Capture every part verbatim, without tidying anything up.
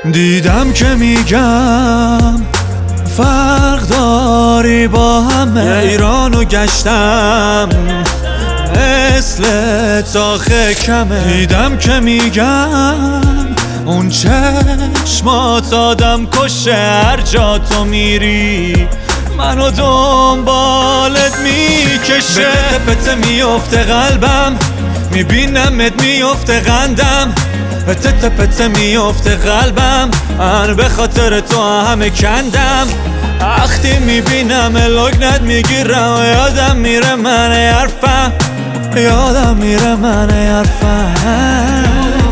دیدم که میگم فرق داری با همه، ایرانو گشتم مثل تاخه کمه. دیدم که میگم اون چشمات آدم کشه، هر جا تو میری منو دنبالت میکشه. پته پته میفته قلبم، میبینمت میفته قندم. پته پته میفته قلبم، من به خاطر تو همه کندم. وقتی میبینم لگنت میگیرم، یادم میره من حرفم، یادم میره من حرفم.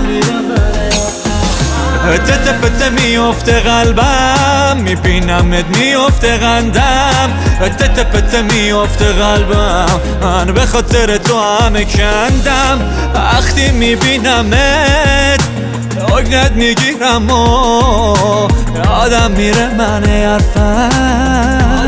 پته پته میفته قلبم، میبینمت میفته قندم. پته پته میفته قلبم، من به خاطر تو همه کندم. وقتی میبینمت لگنت میگیرم و یادم میره من حرفم.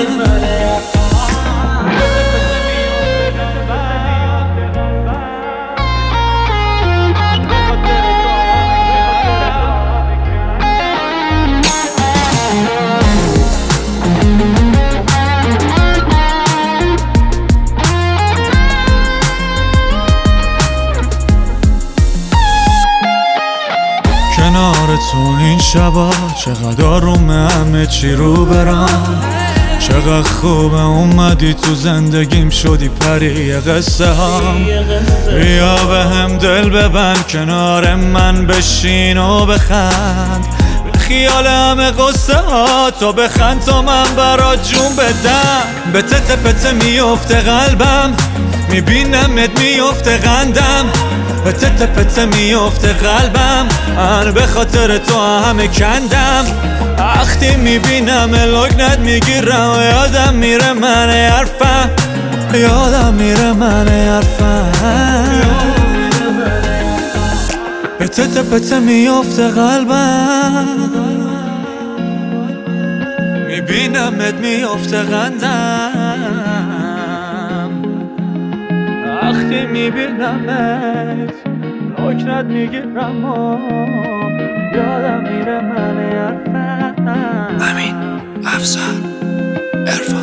کنار تو این شبا چقدر آرومه، همه چی رو برام. چقدر خوبه اومدی تو زندگیم، شدی پری قصه هم. بیا به هم دل ببند، کنار من بشین و بخند. به خیال همه قصه ها تو بخند تا من برات جون بدم. به تته پته میفته قلبم، میبینمت میفته قندم. پته پته میفته قلبم، من به خاطر تو همه کندم. وقتی میبینم لگنت میگیرم، یادم میره من حرفم، یادم میره من حرفم. پته پته میفته قلبم، میبینمت میفته قندم. وقتی میبینمت لگنت میگیرم و یادم میره من حرفم. امین افسر عرفان.